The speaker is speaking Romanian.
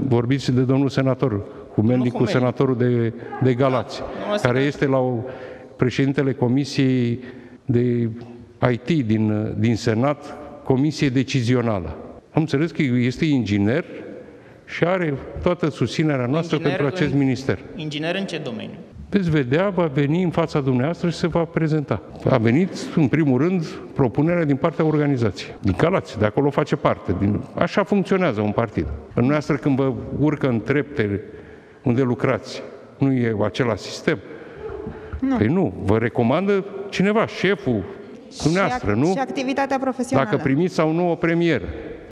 vorbiți de domnul senator Humenicu, senatorul de Galați, care este președintele Comisiei de IT din Senat, Comisie Decizională. Am înțeles că este inginer și are toată susținerea noastră pentru acest minister. Inginer în ce domeniu? Veți vedea, va veni în fața dumneavoastră și se va prezenta. A venit, în primul rând, propunerea din partea organizației. Din Galați, de acolo face parte. Așa funcționează un partid. Dumneavoastră, când vă urcă în trepte unde lucrați, nu e același sistem? Nu. Păi nu, vă recomandă cineva, șeful dumneavoastră, nu? Și activitatea profesională. Dacă primiți sau nu o premieră.